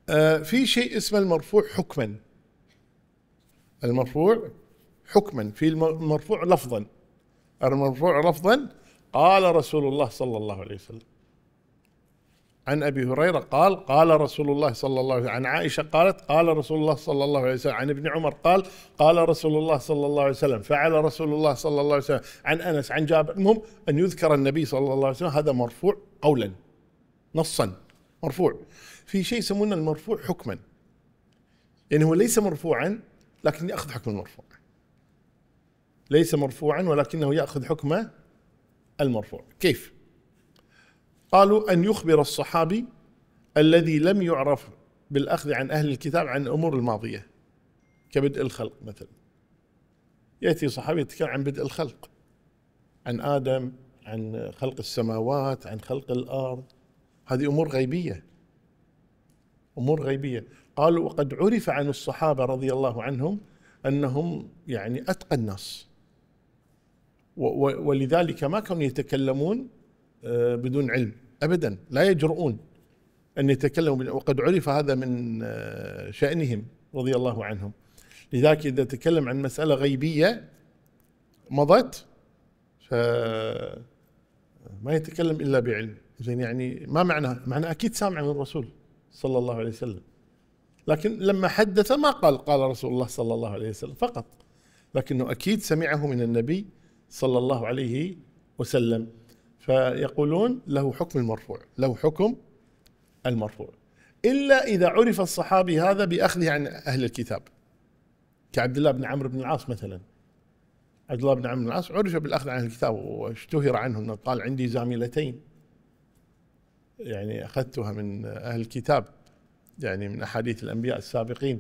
في شيء اسمه المرفوع حكما. المرفوع حكما، في المرفوع لفظا. المرفوع لفظا قال رسول الله صلى الله عليه وسلم. عن أبي هريرة قال قال رسول الله صلى الله عليه وسلم. عن عائشة قالت قال رسول الله صلى الله عليه وسلم. عن ابن عمر قال قال رسول الله صلى الله عليه وسلم. فعل رسول الله صلى الله عليه وسلم. عن أنس، عن جابر. المهم أن يذكر النبي صلى الله عليه وسلم، هذا مرفوع قولا نصا، مرفوع. في شيء يسمونه المرفوع حكما، يعني هو ليس مرفوعا لكن يأخذ حكم المرفوع، ليس مرفوعا ولكنه يأخذ حكم المرفوع. كيف؟ قالوا أن يخبر الصحابي الذي لم يعرف بالأخذ عن أهل الكتاب عن الأمور الماضية كبدء الخلق مثلا. يأتي صحابي يتكلم عن بدء الخلق، عن آدم، عن خلق السماوات، عن خلق الأرض. هذه أمور غيبية، أمور غيبية. قالوا وقد عرف عن الصحابة رضي الله عنهم أنهم يعني أتقى الناس، ولذلك ما كانوا يتكلمون بدون علم أبدا، لا يجرؤون أن يتكلموا، وقد عرف هذا من شأنهم رضي الله عنهم. لذلك إذا تكلم عن مسألة غيبية مضت فما يتكلم إلا بعلم. زين، يعني ما معنى أكيد سامع من الرسول صلى الله عليه وسلم، لكن لما حدث ما قال رسول الله صلى الله عليه وسلم فقط، لكنه أكيد سمعه من النبي صلى الله عليه وسلم. فيقولون له حكم المرفوع، له حكم المرفوع، إلا إذا عرف الصحابي هذا بأخذه عن أهل الكتاب، كعبد الله بن عمرو بن العاص مثلا. عبد الله بن عمرو بن العاص عرف بالأخذ عن الكتاب، واشتهر عنه أنه قال عندي زاملتين يعني أخذتها من أهل الكتاب، يعني من أحاديث الأنبياء السابقين.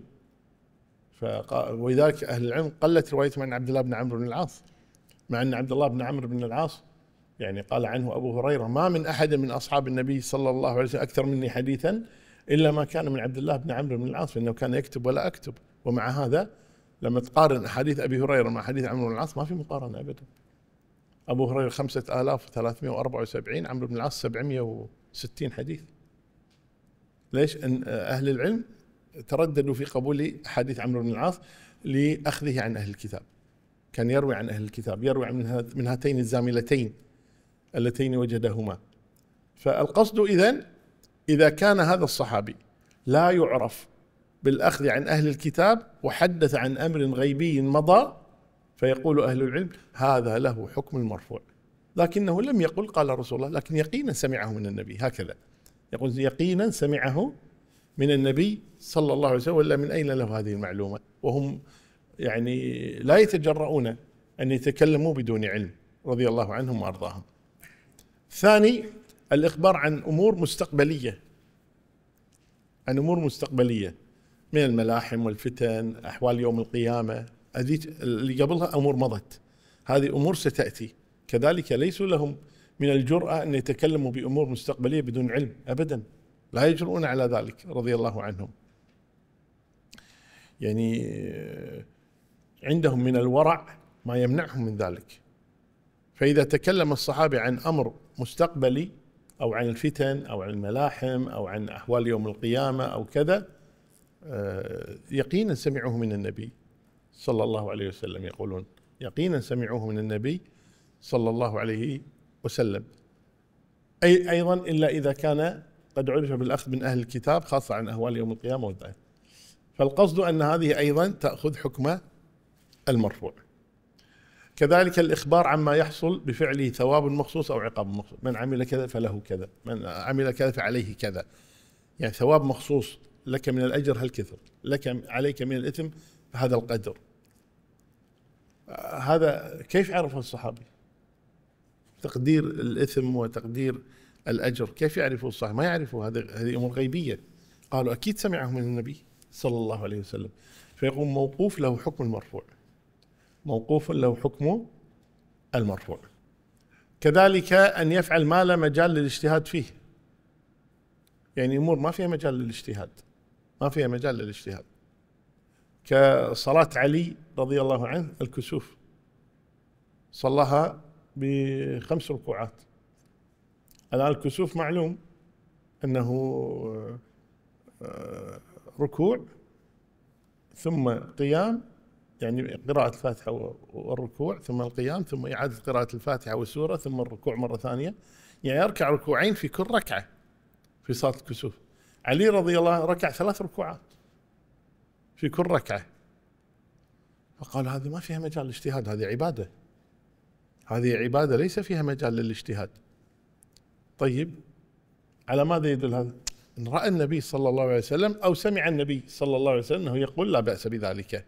ولذلك أهل العلم قلت روايتهم عن عبد الله بن عمرو بن العاص، مع أن عبد الله بن عمرو بن العاص يعني قال عنه أبو هريرة ما من أحد من أصحاب النبي صلى الله عليه وسلم أكثر مني حديثا إلا ما كان من عبد الله بن عمرو بن العاص، فإنه كان يكتب ولا أكتب. ومع هذا لما تقارن أحاديث أبي هريرة مع حديث عمرو بن العاص ما في مقارنة أبدا. أبو هريرة 5374، عمرو بن العاص 760 حديث. ليش؟ أن أهل العلم ترددوا في قبول حديث عمرو بن العاص لأخذه عن أهل الكتاب. كان يروي عن أهل الكتاب، يروي من هاتين الزاملتين اللتين وجدهما. فالقصد إذا كان هذا الصحابي لا يعرف بالأخذ عن أهل الكتاب وحدث عن أمر غيبي مضى، فيقول أهل العلم هذا له حكم المرفوع، لكنه لم يقل قال رسول الله، لكن يقينا سمعه من النبي. هكذا يقول يقينا سمعه من النبي صلى الله عليه وسلم. ولا من أين له هذه المعلومة؟ وهم يعني لا يتجرؤون أن يتكلموا بدون علم رضي الله عنهم وأرضاهم. ثاني، الإخبار عن أمور مستقبلية، عن أمور مستقبلية من الملاحم والفتن، أحوال يوم القيامة. هذه اللي قبلها أمور مضت، هذه أمور ستأتي. كذلك ليسوا لهم من الجرأة أن يتكلموا بأمور مستقبلية بدون علم أبدا، لا يجرؤون على ذلك رضي الله عنهم. يعني عندهم من الورع ما يمنعهم من ذلك. فإذا تكلم الصحابي عن أمر مستقبلي أو عن الفتن أو عن الملاحم أو عن أحوال يوم القيامة أو كذا، يقينا سمعوه من النبي صلى الله عليه وسلم. يقولون يقينا سمعوه من النبي صلى الله عليه وسلم. أيضا إلا إذا كان قد عرف بالأخذ من أهل الكتاب، خاصة عن أهوال يوم القيامة والدائم. فالقصد أن هذه أيضا تأخذ حكم المرفوع. كذلك الإخبار عما يحصل بفعله ثواب مخصوص أو عقاب مخصوص، من عمل كذا فله كذا، من عمل كذا فعليه كذا، يعني ثواب مخصوص، لك من الأجر هالكثر، لك عليك من الإثم هذا القدر. هذا كيف عرفه الصحابي؟ تقدير الإثم وتقدير الأجر كيف يعرفه الصحابي؟ ما يعرفه، هذه أمور غيبية. قالوا أكيد سمعه من النبي صلى الله عليه وسلم. فيقوم موقوف له حكم المرفوع، موقوف له حكم المرفوع. كذلك أن يفعل ما لا مجال للاجتهاد فيه، يعني أمور ما فيها مجال للاجتهاد، ما فيها مجال للاجتهاد، كصلاة علي رضي الله عنه الكسوف، صلاها ب5 ركوعات. الآن الكسوف معلوم أنه ركوع ثم قيام، يعني قراءة الفاتحة والركوع ثم القيام ثم إعادة قراءة الفاتحة والسورة ثم الركوع مرة ثانية، يعني يركع ركوعين في كل ركعة في صلاة الكسوف. علي رضي الله عنه ركع 3 ركوعات في كل ركعة، فقال هذه ما فيها مجال للاجتهاد، هذه عبادة، هذه عبادة ليس فيها مجال للاجتهاد. طيب على ماذا يدل هذا؟ إن رأى النبي صلى الله عليه وسلم أو سمع النبي صلى الله عليه وسلم أنه يقول لا بأس بذلك.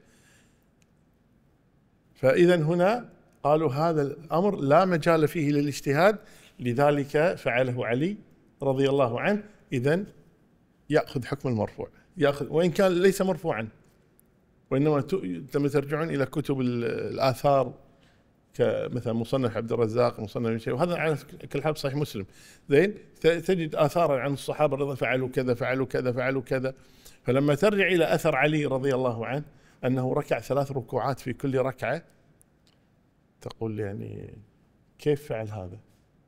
فإذا هنا قالوا هذا الأمر لا مجال فيه للاجتهاد، لذلك فعله علي رضي الله عنه. إذن يأخذ حكم المرفوع، يأخذ وإن كان ليس مرفوعا، وإنما لما ترجعون إلى كتب الآثار كمثلا مصنف عبد الرزاق، مصنف ابن شيبة، وهذا على كل حال صحيح مسلم، زين، تجد آثارا عن الصحابة رضي الله فعلوا كذا فعلوا كذا فعلوا كذا. فلما ترجع إلى أثر علي رضي الله عنه أنه ركع 3 ركوعات في كل ركعة، تقول يعني كيف فعل هذا؟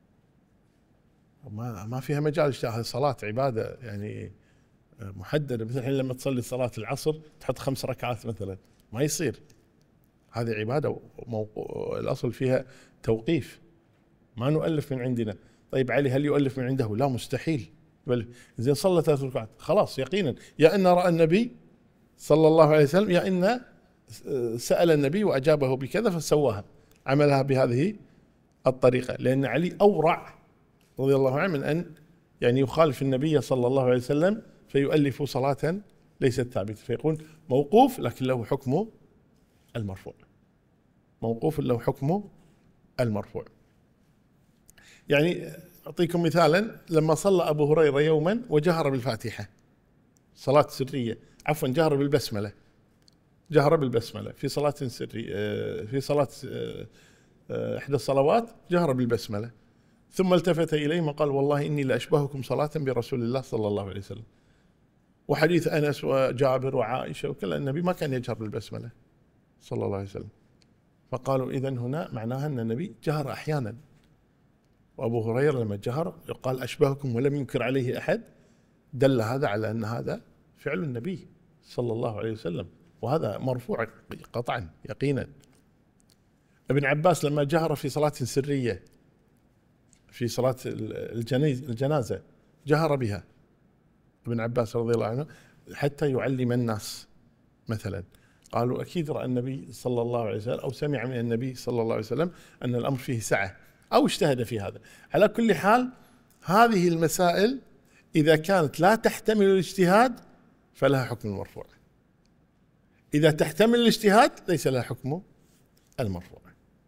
ما فيها مجال اجتهاد، صلاة عبادة يعني محددة. مثل الحين لما تصلي صلاة العصر تحط 5 ركعات مثلا، ما يصير، هذه عبادة الأصل فيها توقيف، ما نؤلف من عندنا. طيب علي هل يؤلف من عنده؟ لا، مستحيل. زين صلى 3 ركعات خلاص يقينا، يا أن رأى النبي صلى الله عليه وسلم، يا أن سأل النبي وأجابه بكذا فسواها، عملها بهذه الطريقة. لأن علي أورع رضي الله عنه من أن يعني يخالف النبي صلى الله عليه وسلم فيؤلف صلاة ليست ثابتة، فيقول موقوف لكن له حكم المرفوع، موقوف له حكم المرفوع. يعني أعطيكم مثالا، لما صلى أبو هريرة يوما وجهر بالفاتحة صلاة سرية، عفوا جهر بالبسملة، جهر بالبسملة في صلاة سرية، في صلاة إحدى الصلوات جهر بالبسملة، ثم التفت إليهم وقال والله إني لأشبهكم صلاة برسول الله صلى الله عليه وسلم. وحديث أنس وجابر وعائشة وكل النبي ما كان يجهر بالبسملة صلى الله عليه وسلم. فقالوا إذن هنا معناها أن النبي جهر أحيانا، وأبو هريرة لما جهر يقال أشبهكم ولم ينكر عليه أحد، دل هذا على أن هذا فعل النبي صلى الله عليه وسلم، وهذا مرفوع قطعا يقينا. ابن عباس لما جهر في صلاة سرية في صلاة الجنازة جهر بها ابن عباس رضي الله عنه حتى يعلم الناس مثلا. قالوا أكيد رأى النبي صلى الله عليه وسلم أو سمع من النبي صلى الله عليه وسلم أن الأمر فيه سعة أو اجتهد في هذا. على كل حال هذه المسائل إذا كانت لا تحتمل الاجتهاد فلها حكم المرفوع، إذا تحتمل الاجتهاد ليس لها حكم المرفوع.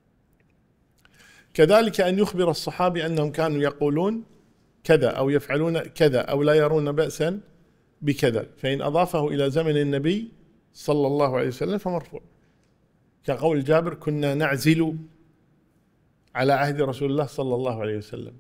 كذلك أن يخبر الصحابي أنهم كانوا يقولون كذا أو يفعلون كذا أو لا يرون بأسا بكذا، فإن أضافه إلى زمن النبي صلى الله عليه وسلم فمرفوع، كقول جابر كنا نعزل على عهد رسول الله صلى الله عليه وسلم.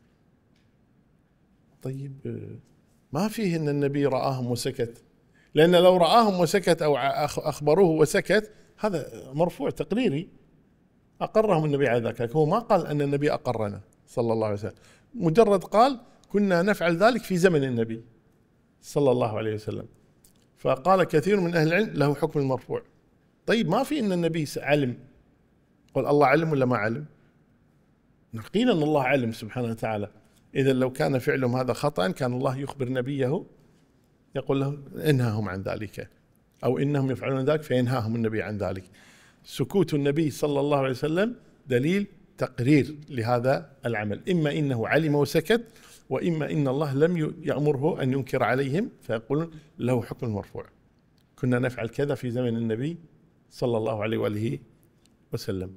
طيب ما فيه أن النبي رآهم وسكت، لأن لو رآهم وسكت أو أخبروه وسكت هذا مرفوع تقريري، أقرهم النبي على ذلك. هو ما قال أن النبي أقرنا صلى الله عليه وسلم، مجرد قال كنا نفعل ذلك في زمن النبي صلى الله عليه وسلم. فقال كثير من أهل العلم له حكم المرفوع. طيب ما في أن النبي علم، قل الله علم ولا ما علم؟ نقين أن الله علم سبحانه وتعالى. إذا لو كان فعلهم هذا خطأ كان الله يخبر نبيه يقول له انهاهم عن ذلك، أو إنهم يفعلون ذلك فينهاهم النبي عن ذلك. سكوت النبي صلى الله عليه وسلم دليل تقرير لهذا العمل، إما إنه علم وسكت، وإما إن الله لم يأمره أن ينكر عليهم فيقولون له حكم المرفوع، كنا نفعل كذا في زمن النبي صلى الله عليه وآله وسلم.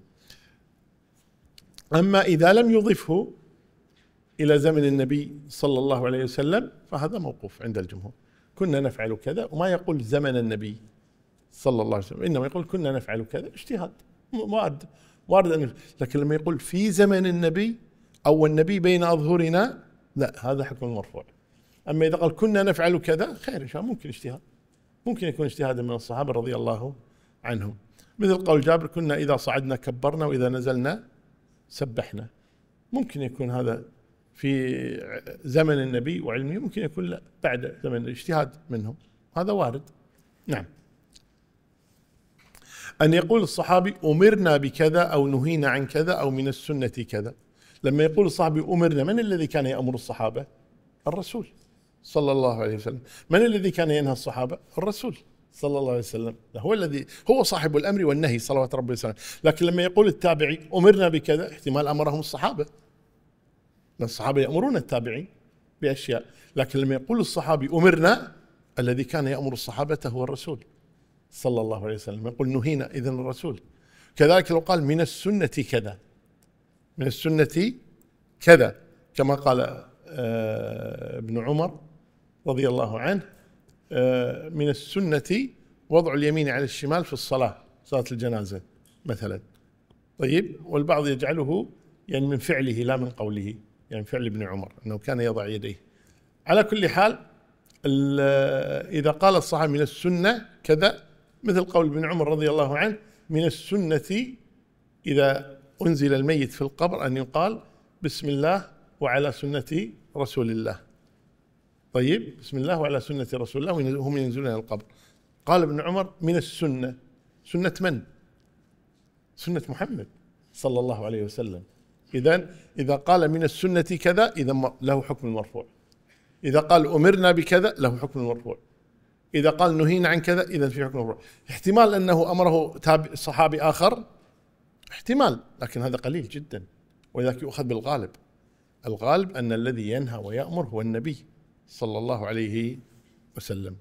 أما إذا لم يضفه إلى زمن النبي صلى الله عليه وسلم فهذا موقوف عند الجمهور، كنا نفعل كذا، وما يقول زمن النبي صلى الله عليه وسلم، إنما يقول كنا نفعل كذا، اجتهاد وارد. لكن لما يقول في زمن النبي أو النبي بين أظهرنا لا، هذا حكم المرفوع. أما إذا قال كنا نفعل كذا خير إن شاء الله، ممكن اجتهاد، ممكن يكون اجتهادا من الصحابة رضي الله عنهم، مثل قول جابر كنا إذا صعدنا كبرنا وإذا نزلنا سبحنا، ممكن يكون هذا في زمن النبي وعلمه، ممكن يكون لا بعد زمن الاجتهاد منهم، هذا وارد. نعم. أن يقول الصحابي أمرنا بكذا أو نهينا عن كذا أو من السنة كذا. لما يقول الصحابي أمرنا، من الذي كان يأمر الصحابة؟ الرسول صلى الله عليه وسلم. من الذي كان ينهى الصحابة؟ الرسول صلى الله عليه وسلم، هو صاحب الأمر والنهي صلوات ربي وسلامه. لكن لما يقول التابعي أمرنا بكذا، احتمال أمرهم الصحابة، لأن الصحابة يأمرون التابعين بأشياء. لكن لما يقول الصحابي أمرنا، الذي كان يأمر الصحابة هو الرسول صلى الله عليه وسلم. يقول نهينا، إذن الرسول. كذلك لو قال من السنة كذا، من السنة كذا، كما قال ابن عمر رضي الله عنه من السنة وضع اليمين على الشمال في الصلاة، صلاة الجنازة مثلا. طيب، والبعض يجعله يعني من فعله لا من قوله، يعني فعل ابن عمر أنه كان يضع يديه. على كل حال، إذا قال الصحابي من السنة كذا، مثل قول ابن عمر رضي الله عنه من السنة إذا أنزل الميت في القبر أن يقال بسم الله وعلى سنة رسول الله. طيب، بسم الله وعلى سنة رسول الله وهم ينزلون إلى القبر. قال ابن عمر من السنة، سنة من؟ سنة محمد صلى الله عليه وسلم. إذا قال من السنة كذا، إذا له حكم المرفوع. إذا قال أمرنا بكذا، له حكم المرفوع. إذا قال نهينا عن كذا، إذا في حكم المرفوع. احتمال أنه أمره صحابي آخر، احتمال، لكن هذا قليل جدا، ولذلك يؤخذ بالغالب. الغالب أن الذي ينهى ويأمر هو النبي صلى الله عليه وسلم.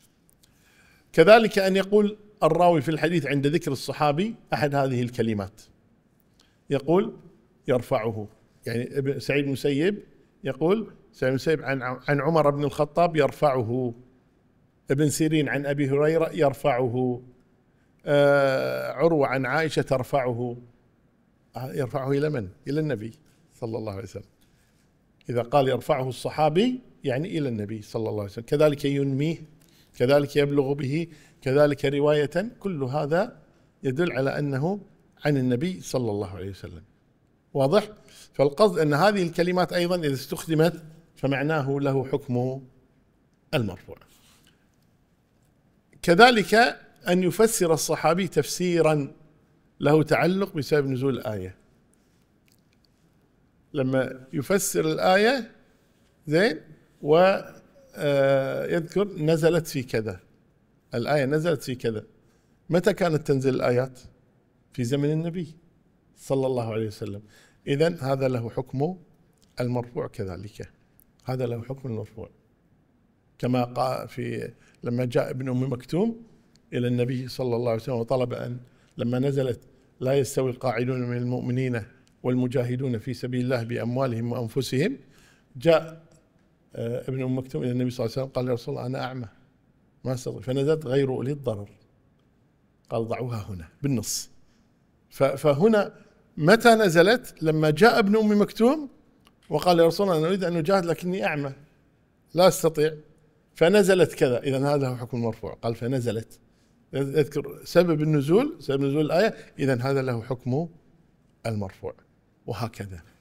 كذلك أن يقول الراوي في الحديث عند ذكر الصحابي أحد هذه الكلمات، يقول يرفعه. يعني سعيد بن المسيب يقول، سعيد بن المسيب عن عمر بن الخطاب يرفعه، ابن سيرين عن أبي هريرة يرفعه، عروة عن عائشة ترفعه. يرفعه إلى من؟ إلى النبي صلى الله عليه وسلم. إذا قال يرفعه الصحابي يعني إلى النبي صلى الله عليه وسلم. كذلك ينميه، كذلك يبلغ به، كذلك رواية، كل هذا يدل على أنه عن النبي صلى الله عليه وسلم. واضح؟ فالقصد أن هذه الكلمات أيضا إذا استخدمت فمعناه له حكم المرفوع. كذلك أن يفسر الصحابي تفسيرا له تعلق بسبب نزول الآية. لما يفسر الآية زين ويذكر نزلت في كذا، الآية نزلت في كذا. متى كانت تنزل الآيات؟ في زمن النبي صلى الله عليه وسلم. إذن هذا له حكم المرفوع. كذلك هذا له حكم المرفوع، كما قال لما جاء ابن أم مكتوم إلى النبي صلى الله عليه وسلم وطلب أن لما نزلت لا يستوي القاعدون من المؤمنين والمجاهدون في سبيل الله بأموالهم وأنفسهم، جاء ابن أم مكتوم إلى النبي صلى الله عليه وسلم قال يا رسول الله أنا أعمى ما أستطيع، فنزلت غير أولي الضرر، قال ضعوها هنا بالنص. فهنا متى نزلت؟ لما جاء ابن أم مكتوم وقال يا رسول الله أنا أريد أن أجاهد لكني أعمى لا أستطيع، فنزلت كذا. إذن هذا هو حكم المرفوع. قال فنزلت، يذكر سبب النزول، سبب نزول الآية، إذن هذا له حكم المرفوع. وهكذا.